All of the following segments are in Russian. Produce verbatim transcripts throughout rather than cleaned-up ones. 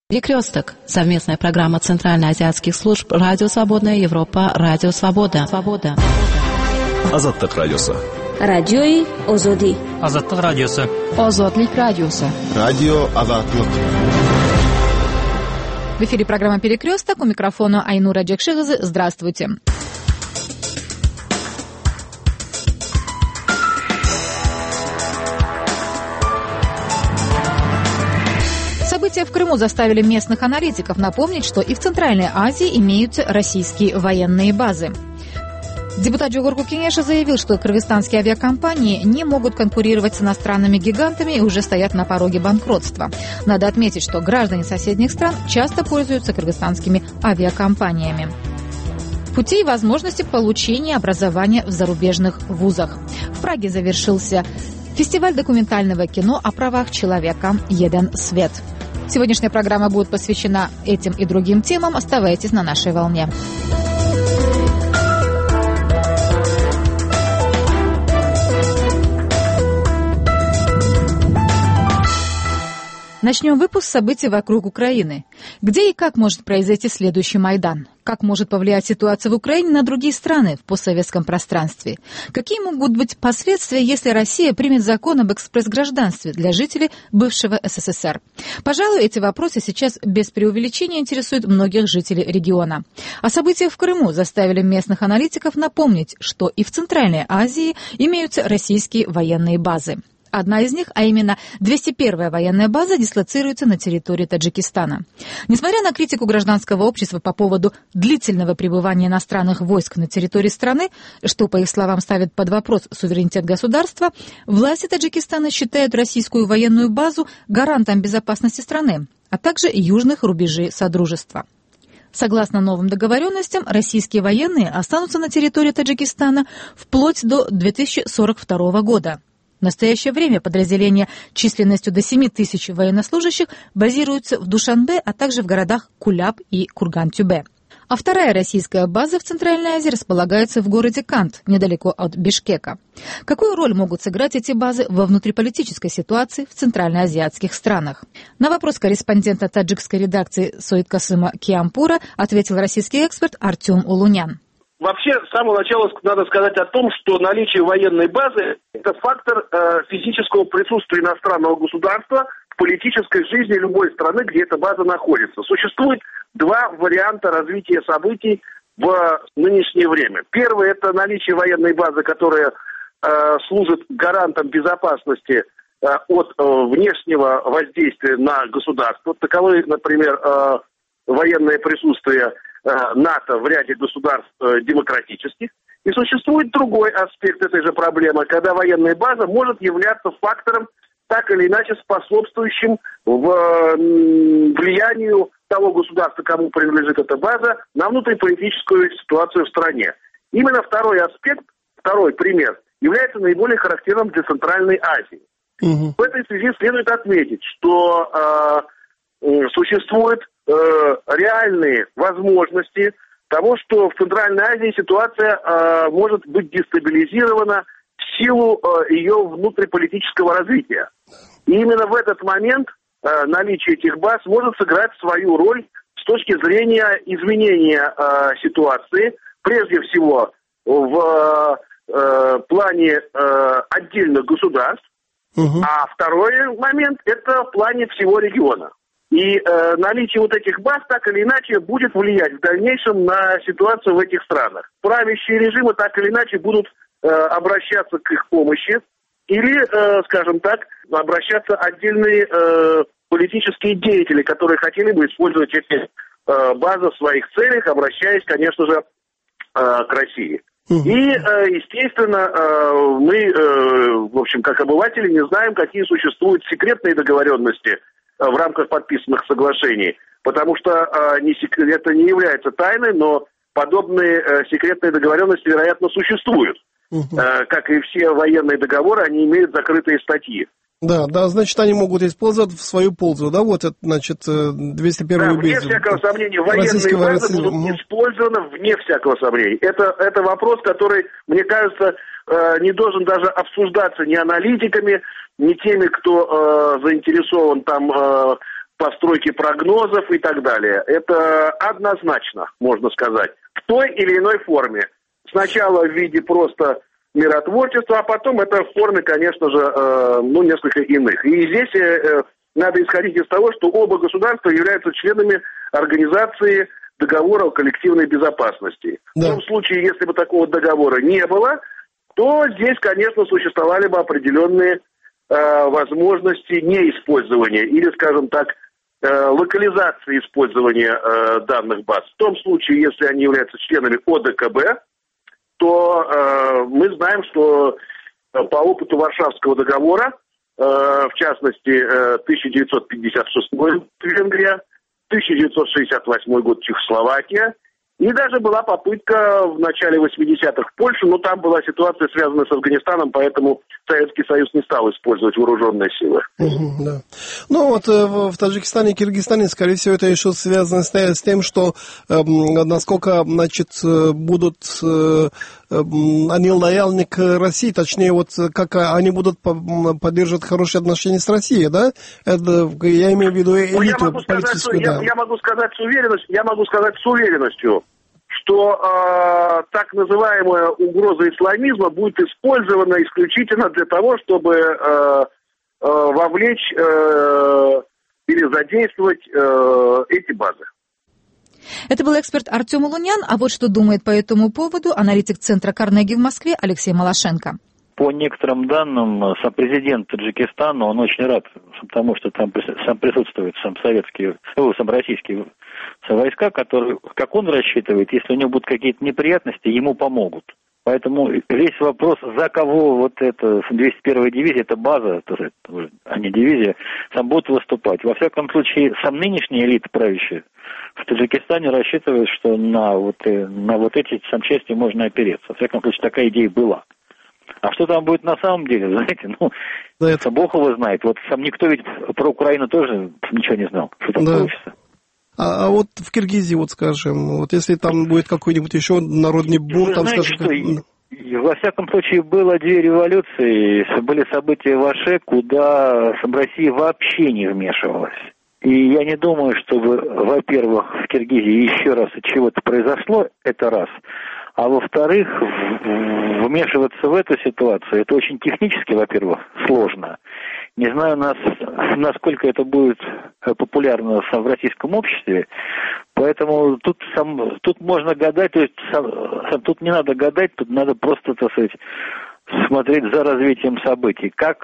Перекресток. Совместная программа Центральноазиатских служб Радио Свободная Европа, Радио Свобода. Свобода. Азаттык радиосы. Радиои Озоди. Азаттык радиосы. Озодлик радиосы. Радио Азаттык. В эфире программа «Перекресток». У микрофона Айнура Джекшигызы. Здравствуйте. События в Крыму заставили местных аналитиков напомнить, что и в Центральной Азии имеются российские военные базы. Депутат Джогорку Кенеша заявил, что кыргызстанские авиакомпании не могут конкурировать с иностранными гигантами и уже стоят на пороге банкротства. Надо отметить, что граждане соседних стран часто пользуются кыргызстанскими авиакомпаниями. Пути и возможности получения образования в зарубежных вузах. В Праге завершился фестиваль документального кино о правах человека «Един свет». Сегодняшняя программа будет посвящена этим и другим темам. Оставайтесь на нашей волне. Начнем выпуск с событий вокруг Украины. Где и как может произойти следующий Майдан? Как может повлиять ситуация в Украине на другие страны в постсоветском пространстве? Какие могут быть последствия, если Россия примет закон об экспресс-гражданстве для жителей бывшего СССР? Пожалуй, эти вопросы сейчас без преувеличения интересуют многих жителей региона. А события в Крыму заставили местных аналитиков напомнить, что и в Центральной Азии имеются российские военные базы. Одна из них, а именно двести первая военная база, дислоцируется на территории Таджикистана. Несмотря на критику гражданского общества по поводу длительного пребывания иностранных войск на территории страны, что, по их словам, ставит под вопрос суверенитет государства, власти Таджикистана считают российскую военную базу гарантом безопасности страны, а также южных рубежей Содружества. Согласно новым договоренностям, российские военные останутся на территории Таджикистана вплоть до две тысячи сорок второго года. В настоящее время подразделения численностью до семи тысяч военнослужащих базируются в Душанбе, а также в городах Куляб и Курган-Тюбе. А вторая российская база в Центральной Азии располагается в городе Кант, недалеко от Бишкека. Какую роль могут сыграть эти базы во внутриполитической ситуации в центральноазиатских странах? На вопрос корреспондента таджикской редакции Соиткасыма Киампура ответил российский эксперт Артем Улунян. Вообще, с самого начала надо сказать о том, что наличие военной базы – это фактор э, физического присутствия иностранного государства в политической жизни любой страны, где эта база находится. Существует два варианта развития событий в нынешнее время. Первый – это наличие военной базы, которая э, служит гарантом безопасности э, от э, внешнего воздействия на государство. Таковы, например, э, военное присутствие НАТО в ряде государств демократических. И существует другой аспект этой же проблемы, когда военная база может являться фактором, так или иначе способствующим в влиянию того государства, кому принадлежит эта база, на внутриполитическую ситуацию в стране. Именно второй аспект, второй пример, является наиболее характерным для Центральной Азии. Угу. В этой связи следует отметить, что э, существует Э, реальные возможности того, что в Центральной Азии ситуация э, может быть дестабилизирована в силу э, ее внутриполитического развития. И именно в этот момент э, наличие этих баз может сыграть свою роль с точки зрения изменения э, ситуации, прежде всего в э, плане э, отдельных государств, угу. А второй момент – это в плане всего региона. И э, наличие вот этих баз так или иначе будет влиять в дальнейшем на ситуацию в этих странах. Правящие режимы так или иначе будут э, обращаться к их помощи или, э, скажем так, обращаться отдельные э, политические деятели, которые хотели бы использовать эти э, базы в своих целях, обращаясь, конечно же, э, к России. И, э, естественно, э, мы, э, в общем, как обыватели, не знаем, какие существуют секретные договоренности в рамках подписанных соглашений, потому что э, не сек... это не является тайной, но подобные э, секретные договоренности, вероятно, существуют. Угу. Э, как и все военные договоры, они имеют закрытые статьи. Да, да, значит, они могут использовать в свою пользу, да, вот это, значит, двести первую да, вне базу. всякого сомнения, военные базы будут угу. использованы вне всякого сомнения. Это, это вопрос, который, мне кажется, э, не должен даже обсуждаться ни аналитиками, ни теми, кто э, заинтересован там э, постройки прогнозов и так далее. Это однозначно, можно сказать, в той или иной форме. Сначала в виде просто миротворчества, а потом это в форме, конечно же, э, ну, несколько иных. И здесь э, надо исходить из того, что оба государства являются членами организации договора о коллективной безопасности. Да. В том случае, если бы такого договора не было, то здесь, конечно, существовали бы определенные э, возможности неиспользования или, скажем так, э, локализации использования э, данных баз. В том случае, если они являются членами О Д К Б, то э, мы знаем, что по опыту Варшавского договора, э, в частности, э, тысяча девятьсот пятьдесят шестой год Венгрия, тысяча девятьсот шестьдесят восьмой год Чехословакия, и даже была попытка в начале восьмидесятых в Польше, но там была ситуация, связанная с Афганистаном, поэтому Советский Союз не стал использовать вооруженные силы. Угу, да. Ну вот э, в Таджикистане и Киргизстане, скорее всего, это еще связано с, с тем, что э, насколько, значит, будут э, э, они лояльны к России, точнее, вот как они будут поддерживать хорошие отношения с Россией, да? Это, я имею в виду элиту, ну, я могу политическую, сказать, да. Я, я могу сказать с уверенностью, я могу сказать с уверенностью, что э, так называемая угроза исламизма будет использована исключительно для того, чтобы э, э, вовлечь э, или задействовать э, эти базы. Это был эксперт Артем Улунян, а вот что думает по этому поводу аналитик Центра Карнеги в Москве Алексей Малашенко. По некоторым данным, сам президент Таджикистана, он очень рад тому, что там сам присутствуют сам советские, ну, сам российские войска, которые, как он рассчитывает, если у него будут какие-то неприятности, ему помогут. Поэтому весь вопрос, за кого вот эта двести первая дивизия, это база, а не дивизия, сам будет выступать. Во всяком случае, сам нынешний элита правящая в Таджикистане рассчитывает, что на вот, на вот эти сам части можно опереться. Во всяком случае, такая идея была. А что там будет на самом деле, знаете, ну, да, это Бог его знает. Вот сам никто ведь про Украину тоже ничего не знал, что там да. получится. А, а вот в Киргизии, вот скажем, вот если там будет какой-нибудь еще народный бунт, там, знаете, скажем... Что, как... Во всяком случае, было две революции, были события в Аше, куда Россия вообще не вмешивалась. И я не думаю, чтобы, во-первых, в Киргизии еще раз чего-то произошло, это раз. А во-вторых, вмешиваться в эту ситуацию, это очень технически, во-первых, сложно. Не знаю, нас, насколько это будет популярно в российском обществе, поэтому тут, сам, тут можно гадать, то есть сам, тут не надо гадать, тут надо просто, так сказать, смотреть за развитием событий, как,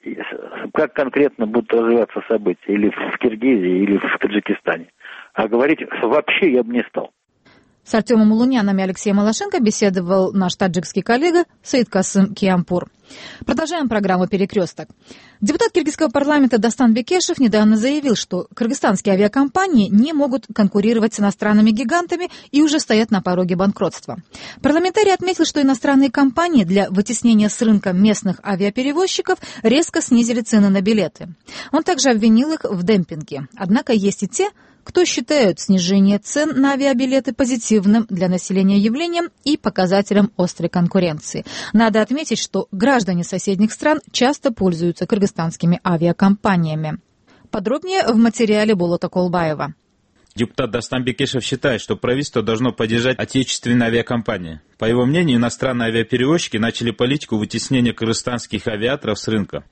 как конкретно будут развиваться события, или в Киргизии, или в Таджикистане. А говорить вообще я бы не стал. С Артемом Улуняном и Алексеем Малашенко беседовал наш таджикский коллега Саидкасым Киампур. Продолжаем программу «Перекресток». Депутат киргизского парламента Дастан Бекешев недавно заявил, что кыргызстанские авиакомпании не могут конкурировать с иностранными гигантами и уже стоят на пороге банкротства. Парламентарий отметил, что иностранные компании для вытеснения с рынка местных авиаперевозчиков резко снизили цены на билеты. Он также обвинил их в демпинге. Однако есть и те, кто считают снижение цен на авиабилеты позитивным для населения явлением и показателем острой конкуренции. Надо отметить, что граждане соседних стран часто пользуются кыргызстанскими авиакомпаниями. Подробнее в материале Болота Колбаева. Депутат Дастан Бекешев считает, что правительство должно поддержать отечественные авиакомпании. По его мнению, иностранные авиаперевозчики начали политику вытеснения кыргызстанских авиаторов с рынка.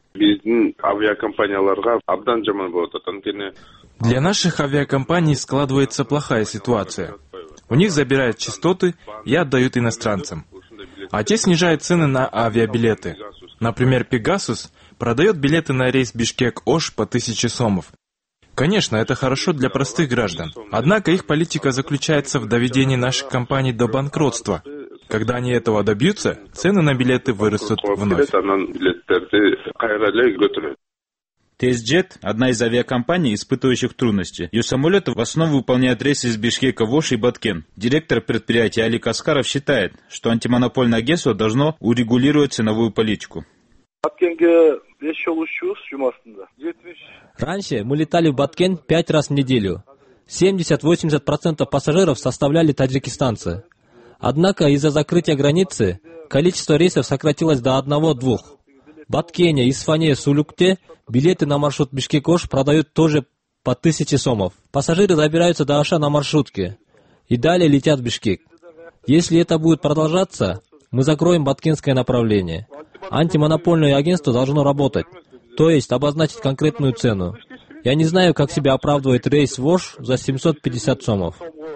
Для наших авиакомпаний складывается плохая ситуация. У них забирают частоты и отдают иностранцам. А те снижают цены на авиабилеты. Например, Пегасус продает билеты на рейс Бишкек-Ош по тысяче сомов. Конечно, это хорошо для простых граждан. Однако их политика заключается в доведении наших компаний до банкротства. Когда они этого добьются, цены на билеты вырастут вновь. ТСJet – одна из авиакомпаний, испытывающих трудности. Ее самолеты в основном выполняют рейсы из Бишкека в Ош и Баткен. Директор предприятия Али Каскаров считает, что антимонопольное агентство должно урегулировать ценовую политику. Раньше мы летали в Баткен пять раз в неделю. семьдесят-восемьдесят процентов пассажиров составляли таджикистанцы. Однако из-за закрытия границы количество рейсов сократилось до одного-двух. В Баткене, Исфане, Сулукте билеты на маршрут Бишкек-Ош продают тоже по тысяче сомов. Пассажиры забираются до Аша на маршрутке и далее летят в Бишкек. Если это будет продолжаться, мы закроем баткенское направление. Антимонопольное агентство должно работать, то есть обозначить конкретную цену. Я не знаю, как себя оправдывает рейс в Ош за семьсот пятьдесят сомов.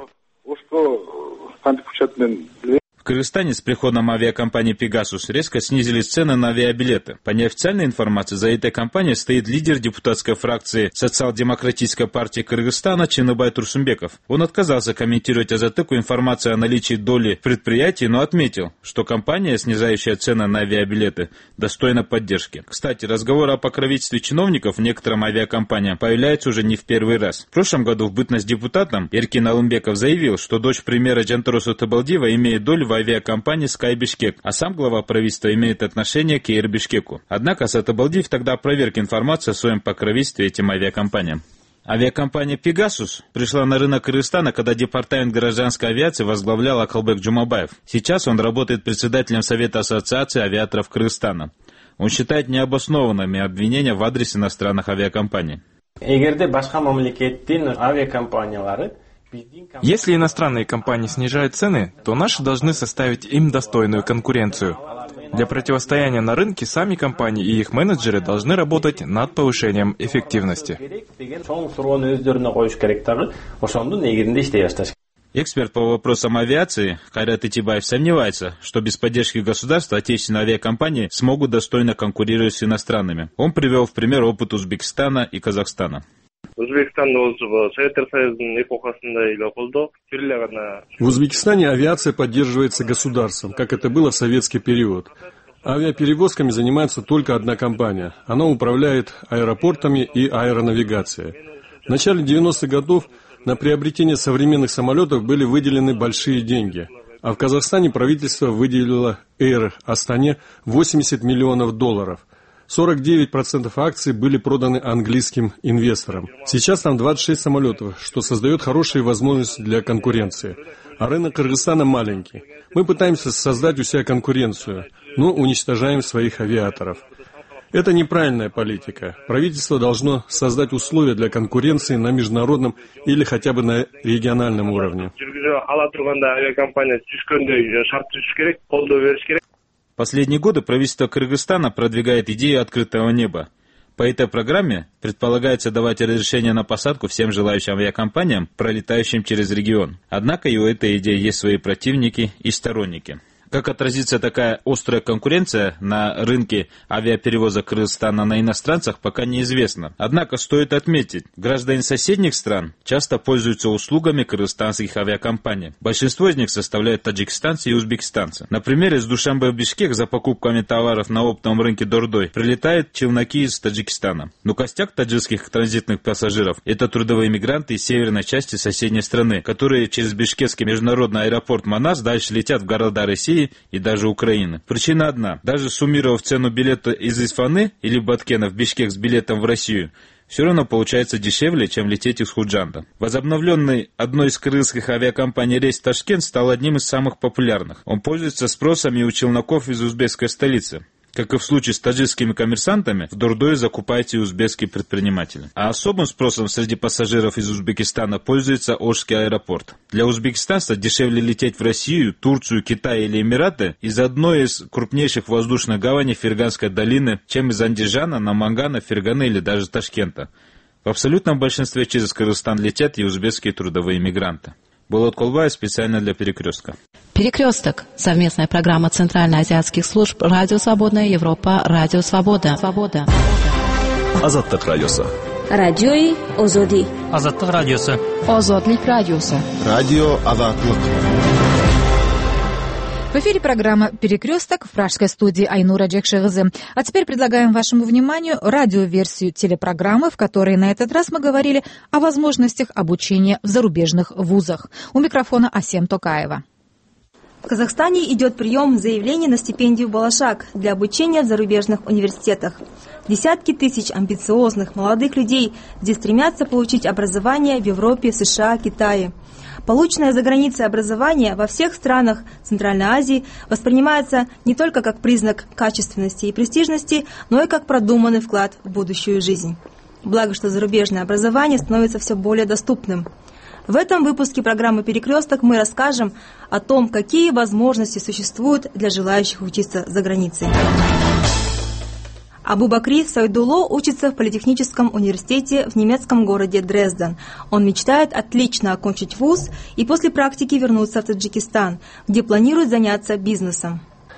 В Кыргызстане с приходом авиакомпании «Пегасус» резко снизились цены на авиабилеты. По неофициальной информации, за этой компанией стоит лидер депутатской фракции Социал-демократической партии Кыргызстана Чыныбай Турсунбеков. Он отказался комментировать Азаттыку информацию о наличии доли в предприятии, но отметил, что компания, снижающая цены на авиабилеты, достойна поддержки. Кстати, разговор о покровительстве чиновников в некоторым авиакомпаниям появляется уже не в первый раз. В прошлом году в бытность депутатом Эркин Алымбеков заявил, что дочь премьера Жантурусу Табалдиева имеет долю в авиакомпании Sky Bishkek, а сам глава правительства имеет отношение к Air Бишкеку. Однако Сатабалдиев тогда опроверг информацию о своем покровительстве этим авиакомпаниям. Авиакомпания «Пегасус» пришла на рынок Кыргызстана, когда департамент гражданской авиации возглавлял Акылбек Джумабаев. Сейчас он работает председателем Совета Ассоциации авиаторов Кыргызстана. Он считает необоснованными обвинения в адрес иностранных авиакомпаний. Если иностранные компании снижают цены, то наши должны составить им достойную конкуренцию. Для противостояния на рынке сами компании и их менеджеры должны работать над повышением эффективности. Эксперт по вопросам авиации Кайрат Итибаев сомневается, что без поддержки государства отечественные авиакомпании смогут достойно конкурировать с иностранными. Он привел в пример опыт Узбекистана и Казахстана. В Узбекистане авиация поддерживается государством, как это было в советский период. Авиаперевозками занимается только одна компания. Она управляет аэропортами и аэронавигацией. В начале девяностых годов на приобретение современных самолетов были выделены большие деньги. А в Казахстане правительство выделило Air Астане восемьдесят миллионов долларов. сорок девять процентов акций были проданы английским инвесторам. Сейчас там двадцать шесть самолетов, что создает хорошие возможности для конкуренции. А рынок Кыргызстана маленький. Мы пытаемся создать у себя конкуренцию, но уничтожаем своих авиаторов. Это неправильная политика. Правительство должно создать условия для конкуренции на международном или хотя бы на региональном уровне. Последние годы правительство Кыргызстана продвигает идею открытого неба. По этой программе предполагается давать разрешение на посадку всем желающим авиакомпаниям, пролетающим через регион. Однако и у этой идеи есть свои противники и сторонники. Как отразится такая острая конкуренция на рынке авиаперевозок Кыргызстана на иностранцах, пока неизвестно. Однако стоит отметить, граждане соседних стран часто пользуются услугами кыргызстанских авиакомпаний. Большинство из них составляют таджикистанцы и узбекистанцы. Например, из Душанбе в Бишкек за покупками товаров на оптовом рынке Дордой прилетают челноки из Таджикистана. Но костяк таджикских транзитных пассажиров – это трудовые мигранты из северной части соседней страны, которые через Бишкекский международный аэропорт Манас дальше летят в города России и даже Украины. Причина одна. Даже суммировав цену билета из Исфаны или Баткена в Бишкек с билетом в Россию, все равно получается дешевле, чем лететь из Худжанда. Возобновленный одной из кыргызских авиакомпаний рейс в Ташкент стал одним из самых популярных. Он пользуется спросом и у челноков из узбекской столицы. Как и в случае с таджикскими коммерсантами, в Дордое закупают и узбекские предприниматели. А особым спросом среди пассажиров из Узбекистана пользуется Ошский аэропорт. Для узбекистанца дешевле лететь в Россию, Турцию, Китай или Эмираты из одной из крупнейших воздушных гаваней Ферганской долины, чем из Андижана, Намангана, Ферганы или даже Ташкента. В абсолютном большинстве через Кыргызстан летят и узбекские трудовые мигранты. Болот Колбаев специально для «Перекрестка». «Перекресток» – совместная программа Центральноазиатских служб «Радио Свободная Европа», «Радио Свобода». Свобода. Азаттык радиосы. Радиои Озоди. Азаттык радиосы. Озодлик радиосы. Радио Азаттык. В эфире программа «Перекресток» в пражской студии Айнура Джекшевызы. А теперь предлагаем вашему вниманию радиоверсию телепрограммы, в которой на этот раз мы говорили о возможностях обучения в зарубежных вузах. У микрофона Асем Токаева. В Казахстане идет прием заявлений на стипендию «Балашак» для обучения в зарубежных университетах. Десятки тысяч амбициозных молодых людей здесь стремятся получить образование в Европе, США, Китае. Полученное за границей образование во всех странах Центральной Азии воспринимается не только как признак качественности и престижности, но и как продуманный вклад в будущую жизнь. Благо, что зарубежное образование становится все более доступным. В этом выпуске программы «Перекресток» мы расскажем о том, какие возможности существуют для желающих учиться за границей. Абу-Бакри Сайдулло учится в Политехническом университете в немецком городе Дрезден. Он мечтает отлично окончить вуз и после практики вернуться в Таджикистан, где планирует заняться бизнесом.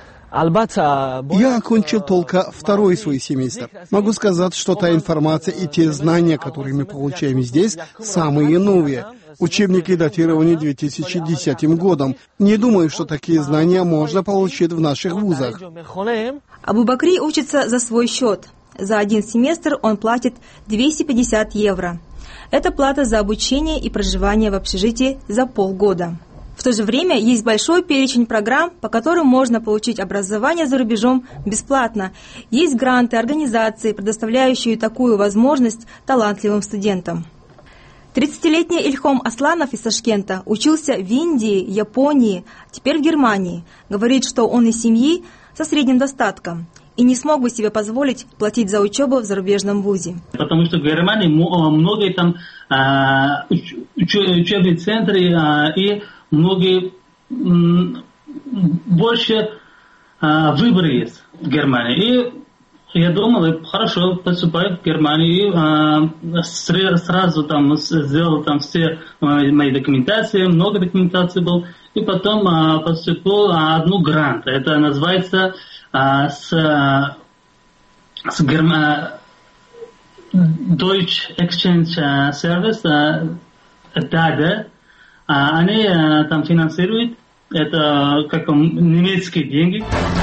Я окончил только второй свой семестр. Могу сказать, что та информация и те знания, которые мы получаем здесь, самые новые. Учебники датированы две тысячи десятым годом. Не думаю, что такие знания можно получить в наших вузах. Абу-Бакри учится за свой счет. За один семестр он платит двести пятьдесят евро. Это плата за обучение и проживание в общежитии за полгода. В то же время есть большой перечень программ, по которым можно получить образование за рубежом бесплатно. Есть гранты, организации, предоставляющие такую возможность талантливым студентам. тридцатилетний Ильхом Асланов из Ташкента учился в Индии, Японии, теперь в Германии. Говорит, что он из семьи со средним достатком и не смог бы себе позволить платить за учебу в зарубежном вузе. Потому что в Германии много там а, уч, учебные центры а, и многие м, больше а, выбора есть в Германии. И я думал, хорошо, поступаю в Германию, и а, сразу там сделал там все мои документации, много документации было, и потом а, поступил а, одну грант. Это называется а, с, а, с Герма... Deutsch Exchange Service, а, ДАГА. А, они а, там финансируют, это как немецкие деньги.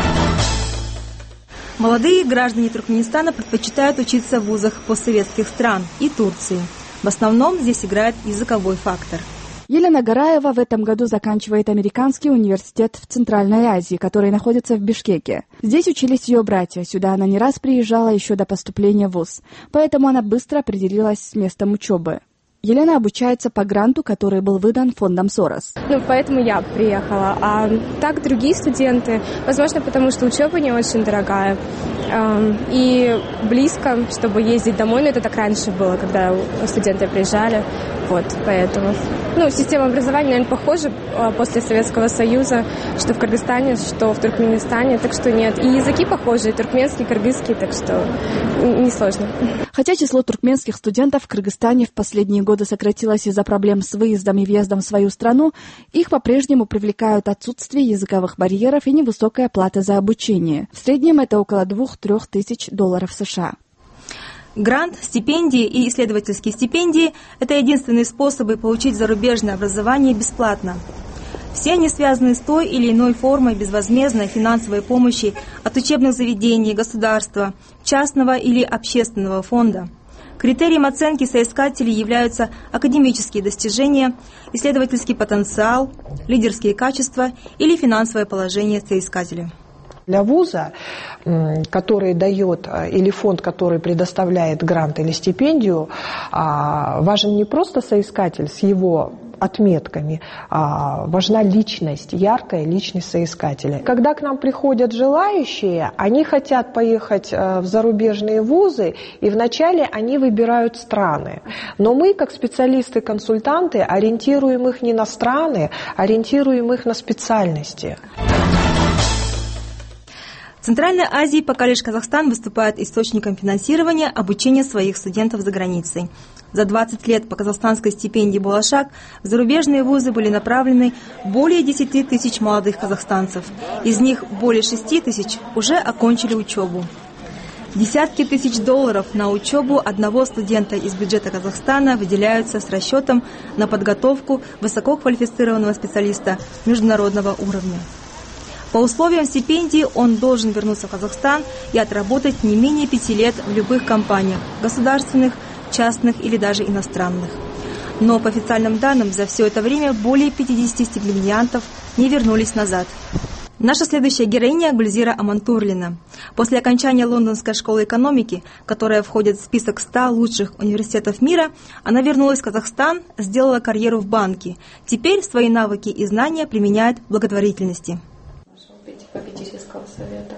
Молодые граждане Туркменистана предпочитают учиться в вузах постсоветских стран и Турции. В основном здесь играет языковой фактор. Елена Гараева в этом году заканчивает американский университет в Центральной Азии, который находится в Бишкеке. Здесь учились ее братья, сюда она не раз приезжала еще до поступления в вуз, поэтому она быстро определилась с местом учебы. Елена обучается по гранту, который был выдан фондом Сорос. Ну, поэтому я приехала. А так другие студенты, возможно, потому что учеба не очень дорогая. Э, и близко, чтобы ездить домой. Но это так раньше было, когда студенты приезжали. Вот, поэтому. Ну, система образования, наверное, похожа после Советского Союза, что в Кыргызстане, что в Туркменистане. Так что нет. И языки похожи, и туркменский, и кыргызский, так что несложно. Хотя число туркменских студентов в Кыргызстане в последние годы сократилось из-за проблем с выездом и въездом в свою страну, их по-прежнему привлекают отсутствие языковых барьеров и невысокая плата за обучение. В среднем это около двух-трех тысяч долларов США. Грант, стипендии и исследовательские стипендии – это единственные способы получить зарубежное образование бесплатно. Все они связаны с той или иной формой безвозмездной финансовой помощи от учебных заведений, государства, частного или общественного фонда. Критерием оценки соискателей являются академические достижения, исследовательский потенциал, лидерские качества или финансовое положение соискателя. Для вуза, который дает, или фонд, который предоставляет грант или стипендию, важен не просто соискатель с его отметками, а важна личность, яркая личность соискателя. Когда к нам приходят желающие, они хотят поехать в зарубежные вузы, и вначале они выбирают страны. Но мы, как специалисты-консультанты, ориентируем их не на страны, ориентируем их на специальности. В Центральной Азии пока лишь Казахстан выступает источником финансирования обучения своих студентов за границей. За двадцать лет по казахстанской стипендии «Болашак» в зарубежные вузы были направлены более десяти тысяч молодых казахстанцев. Из них более шести тысяч уже окончили учебу. Десятки тысяч долларов на учебу одного студента из бюджета Казахстана выделяются с расчетом на подготовку высококвалифицированного специалиста международного уровня. По условиям стипендии он должен вернуться в Казахстан и отработать не менее пяти лет в любых компаниях, государственных, частных или даже иностранных. Но по официальным данным за все это время более пятидесяти стипендиантов не вернулись назад. Наша следующая героиня Гульзира Амантурлина. После окончания Лондонской школы экономики, которая входит в список ста лучших университетов мира, она вернулась в Казахстан, сделала карьеру в банке. Теперь свои навыки и знания применяет в благотворительности. Попечительского совета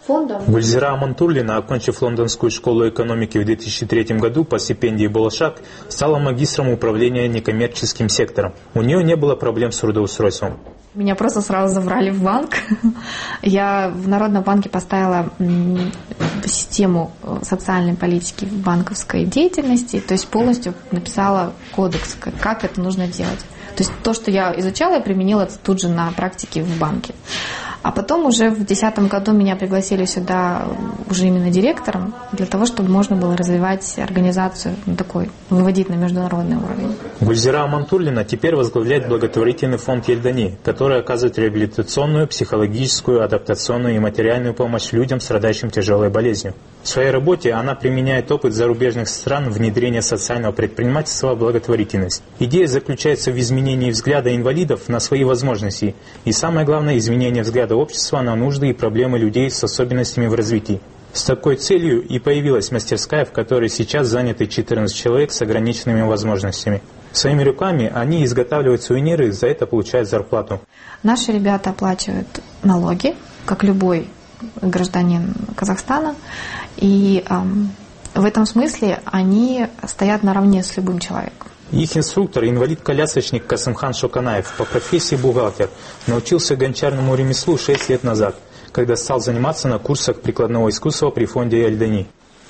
фондом. Гульзира Амантурлина, окончив Лондонскую школу экономики в две тысячи третьем году по стипендии «Болашак», стала магистром управления некоммерческим сектором. У нее не было проблем с трудоустройством. Меня просто сразу забрали в банк. Я в Народном банке поставила систему социальной политики в банковской деятельности, то есть полностью написала кодекс, как это нужно делать. То есть то, что я изучала, я применила тут же на практике в банке. А потом уже в две тысячи десятом году меня пригласили сюда уже именно директором, для того, чтобы можно было развивать организацию такой, выводить на международный уровень. Гульзира Амантурлина теперь возглавляет благотворительный фонд Ельдани, который оказывает реабилитационную, психологическую, адаптационную и материальную помощь людям, страдающим тяжелой болезнью. В своей работе она применяет опыт зарубежных стран внедрения социального предпринимательства в благотворительность. Идея заключается в изменении взгляда инвалидов на свои возможности и, самое главное, изменение взгляда общества на нужды и проблемы людей с особенностями в развитии. С такой целью и появилась мастерская, в которой сейчас заняты четырнадцать человек с ограниченными возможностями. Своими руками они изготавливают сувениры, за это получают зарплату. Наши ребята оплачивают налоги, как любой гражданин Казахстана, и эм, в этом смысле они стоят наравне с любым человеком. Их инструктор, инвалид-колясочник Касымхан Шоканаев, по профессии бухгалтер, научился гончарному ремеслу шесть лет назад, когда стал заниматься на курсах прикладного искусства при фонде Ельдани.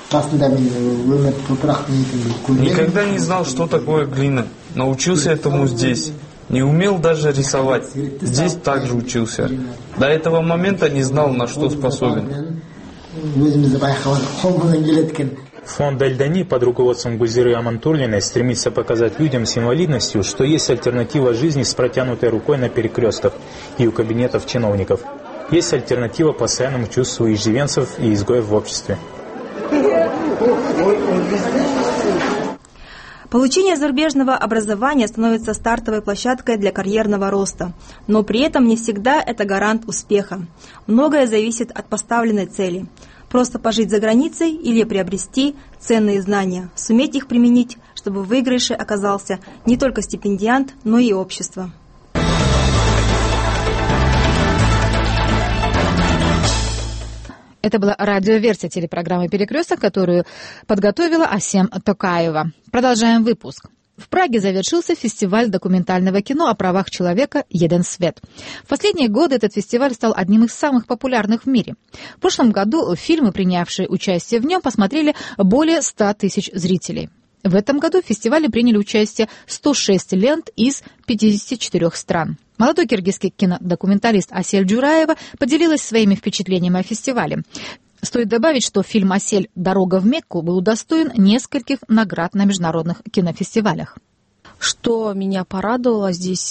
Никогда не знал, что такое глина. Научился этому здесь. Не умел даже рисовать. Здесь также учился. До этого момента не знал, на что способен. Фонд Ельдани под руководством Гульзиры Амантурлиной стремится показать людям с инвалидностью, что есть альтернатива жизни с протянутой рукой на перекрестках и у кабинетов чиновников. Есть альтернатива постоянному чувству иждивенцев и изгоев в обществе. Получение зарубежного образования становится стартовой площадкой для карьерного роста, но при этом не всегда это гарант успеха. Многое зависит от поставленной цели. Просто пожить за границей или приобрести ценные знания, суметь их применить, чтобы в выигрыше оказался не только стипендиант, но и общество. Это была радиоверсия телепрограммы «Перекресток», которую подготовила Асем Токаева. Продолжаем выпуск. В Праге завершился фестиваль документального кино о правах человека «Един свет». В последние годы этот фестиваль стал одним из самых популярных в мире. В прошлом году фильмы, принявшие участие в нем, посмотрели более ста тысяч зрителей. В этом году в фестивале приняли участие сто шесть лент из пятидесяти четырёх стран. Молодой киргизский кинодокументалист Асель Джураева поделилась своими впечатлениями о фестивале. Стоит добавить, что фильм «Асель. Дорога в Мекку» был удостоен нескольких наград на международных кинофестивалях. Что меня порадовало, здесь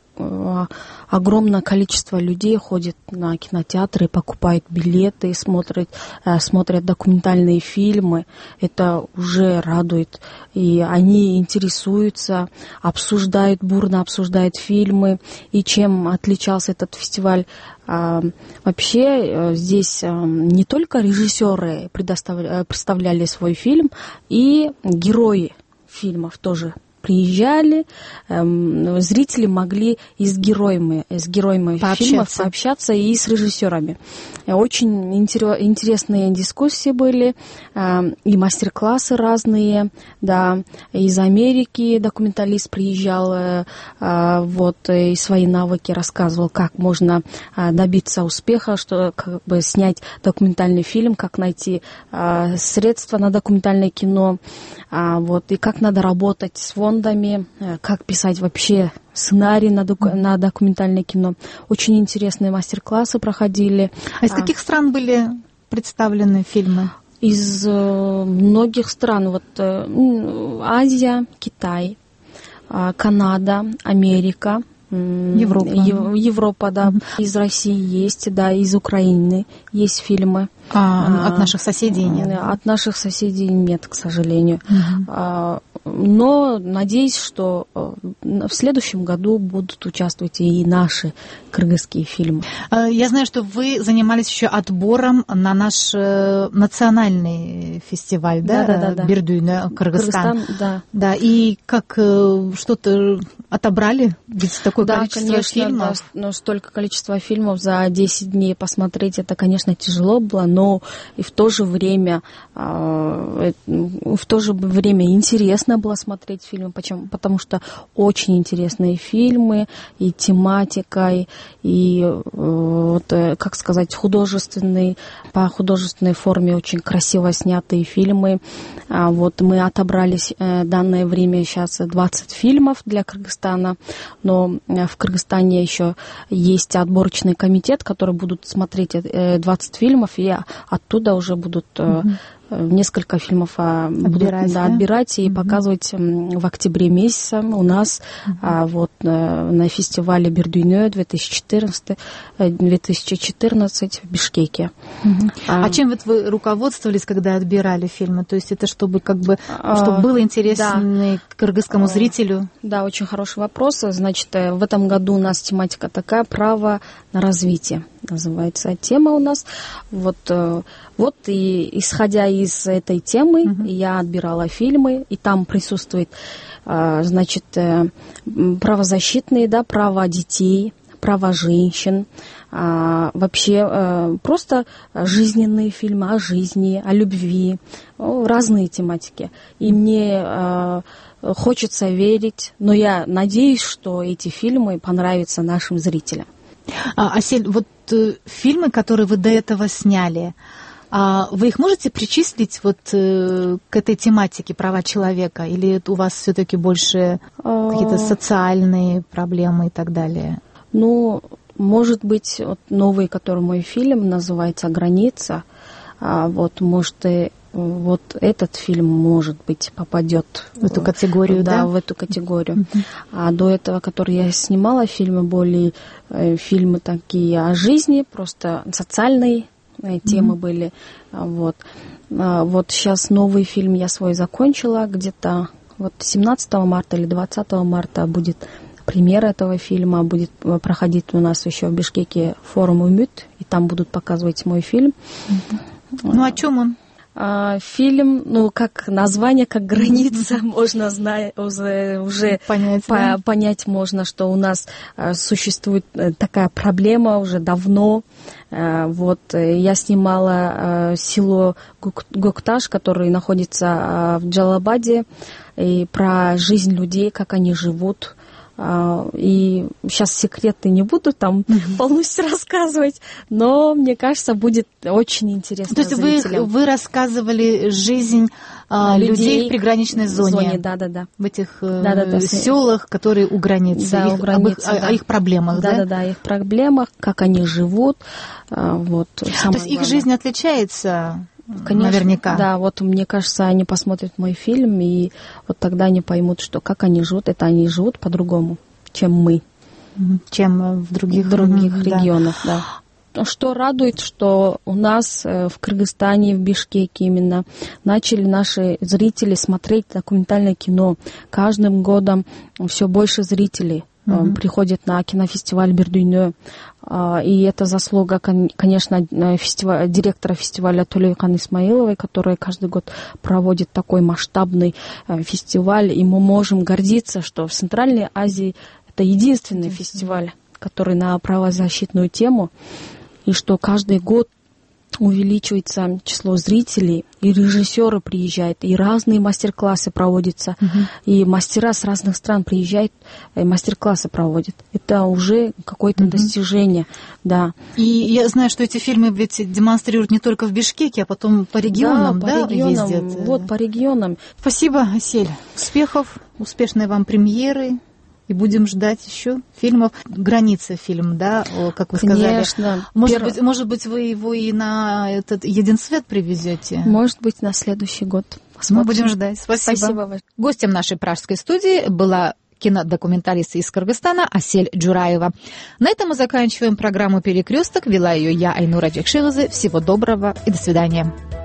огромное количество людей ходит на кинотеатры, покупают билеты, смотрят, смотрят документальные фильмы. Это уже радует. И они интересуются, обсуждают, бурно обсуждают фильмы. И чем отличался этот фестиваль? Вообще здесь не только режиссеры представляли свой фильм, и герои фильмов тоже приезжали, эм, зрители могли и с героями, с героями фильмов пообщаться и с режиссерами. Очень интересные дискуссии были, э, и мастер-классы разные, да, из Америки документалист приезжал, э, э, вот, и свои навыки рассказывал, как можно э, добиться успеха, что, как бы, снять документальный фильм, как найти э, средства на документальное кино, э, вот, и как надо работать с фондами, как писать вообще сценарий на, доку- на документальное кино. Очень интересные мастер-классы проходили. А из каких стран были представлены фильмы? Из э, многих стран. Вот, э, Азия, Китай, э, Канада, Америка. Европа. Ев- Европа, да. Mm-hmm. Из России есть, да, из Украины есть фильмы. А, от наших соседей нет? От наших соседей нет, к сожалению. Mm-hmm. Но надеюсь, что в следующем году будут участвовать и наши кыргызские фильмы. Я знаю, что вы занимались еще отбором на наш национальный фестиваль, да, да, да, да, Бердуйна, Кыргызстан. Кыргызстан, да. Да, и как что-то отобрали? Ведь такое да, количество конечно, фильмов. Да, но столько количества фильмов за десять дней посмотреть, это, конечно, тяжело было, но и в то же время, в то же время интересно было смотреть фильмы, почему? Потому что очень интересные фильмы, и тематика, и, и вот, как сказать, художественный, по художественной форме очень красиво снятые фильмы. Вот мы отобрались в данное время сейчас двадцать фильмов для Кыргызстана, но в Кыргызстане еще есть отборочный комитет, который будут смотреть двадцать фильмов, и оттуда уже будут mm-hmm. несколько фильмов отбирать, будут, да, да? отбирать и mm-hmm. показывать в октябре месяце у нас mm-hmm. а, вот, на фестивале Бердюйнö две тысячи четырнадцать в Бишкеке. Mm-hmm. А, а чем вот вы руководствовались, когда отбирали фильмы? То есть это чтобы как бы чтобы было интересно да. кыргызскому зрителю? Да, очень хороший вопрос. Значит, в этом году у нас тематика такая: право на развитие. Называется тема у нас. Вот, вот и исходя из этой темы, uh-huh. я отбирала фильмы, и там присутствует, значит, правозащитные, да, права детей, права женщин, вообще просто жизненные фильмы о жизни, о любви, разные тематики. И мне хочется верить, но я надеюсь, что эти фильмы понравятся нашим зрителям. А, Асель, вот э, фильмы, которые вы до этого сняли, а вы их можете причислить вот э, к этой тематике права человека? Или у вас все-таки больше а... какие-то социальные проблемы и так далее? Ну, может быть, вот новый, который мой фильм, называется «Граница», а, вот, может, и вот этот фильм, может быть, попадет в эту категорию, да? Да, в эту категорию. Mm-hmm. А до этого, который я снимала, фильмы более, э, фильмы такие о жизни, просто социальные э, темы mm-hmm. были. Вот. А, вот сейчас новый фильм я свой закончила, где-то вот семнадцатого марта или двадцатого марта будет премьера этого фильма, будет проходить у нас еще в Бишкеке форум «Умют», и там будут показывать мой фильм. Mm-hmm. Ну, о чем он? Фильм, ну, как название, как граница, можно знать, уже, уже понять, по, да? понять можно, что у нас существует такая проблема уже давно. Вот, я снимала село Гокташ, которое находится в Джалабаде, и про жизнь людей, как они живут. И сейчас секреты не буду там mm-hmm. полностью рассказывать, но, мне кажется, будет очень интересно. То есть вы, вы рассказывали жизнь а, людей, людей в приграничной зоне, зоне да, да, да. в этих да, да, да, селах, которые у границы, да, их, у границы об их, да. о, о их проблемах, да? Да, да, да, о их проблемах, как они живут. Вот, то есть их жизнь отличается? Конечно, наверняка. Да, вот мне кажется, они посмотрят мой фильм, и вот тогда они поймут, что как они живут, это они живут по-другому, чем мы. Чем в других, в других mm-hmm, регионах, да. да. Что радует, что у нас в Кыргызстане, в Бишкеке именно, начали наши зрители смотреть документальное кино. Каждым годом все больше зрителей mm-hmm. приходят на кинофестиваль Бердюйнö. И это заслуга, конечно, фестиваль, директора фестиваля Толейкан Исмаиловой, которая каждый год проводит такой масштабный фестиваль. И мы можем гордиться, что в Центральной Азии это единственный фестиваль, который на правозащитную тему, и что каждый год увеличивается число зрителей, и режиссеры приезжают, и разные мастер-классы проводятся, uh-huh. и мастера с разных стран приезжают, и мастер-классы проводят. Это уже какое-то uh-huh. достижение, да. И я знаю, что эти фильмы ведь демонстрируют не только в Бишкеке, а потом по регионам, да, по да, регионам, ездят. Вот, по регионам. Спасибо, Асель. Успехов, успешной вам премьеры. И будем ждать еще фильмов. «Граница» фильм, да, как вы сказали. Конечно. Может, Пер... быть, может быть, вы его и на этот Единсвет привезете? Может быть, на следующий год. Посмотрим. Мы будем ждать. Спасибо. Спасибо. Гостем нашей пражской студии была кинодокументалист из Кыргызстана Асель Джураева. На этом мы заканчиваем программу «Перекресток». Вела ее я, Айнура Джекшевызы. Всего доброго и до свидания.